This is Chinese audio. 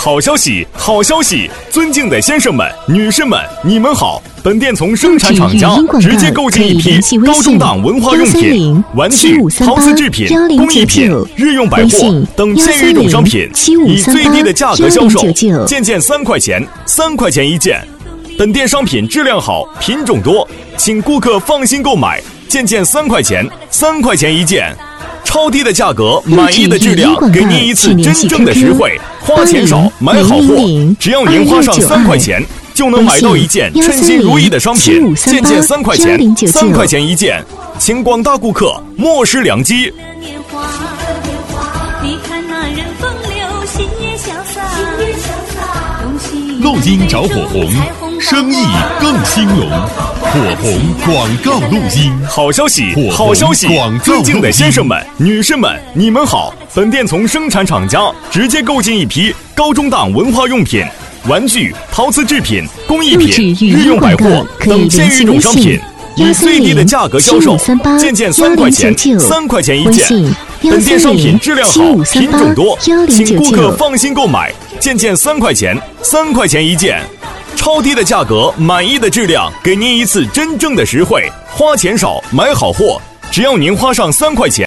好消息，好消息！尊敬的先生们、女士们，你们好！本店从生产厂家直接购进一批高中档文化用品、玩具、陶瓷制品、工艺品、日用百货等千余种商品，以最低的价格销售，件件3块钱，3块钱一件。本店商品质量好，品种多，请顾客放心购买，件件3块钱，3块钱一件。超低的价格，满意的质量，给您一次真正的实惠，花钱少买好货，只要您花上3块钱，就能买到一件称心如意的商品，件件3块钱，3块钱一件，请广大顾客莫失良机。 录音找火红，生意更兴隆。火红广告录音， 好消息，好消息！尊敬的先生们、女士们，你们好！本店从生产厂家直接购进一批高中档文化用品、玩具、陶瓷制品、工艺品、日用百货等千余种商品，以最低的价格销售，件件3块钱，3块钱一件。本店商品质量好，品种多，请顾客放心购买，件件3块钱，3块钱一件。超低的价格，满意的质量，给您一次真正的实惠，花钱少买好货，只要您花上3块钱。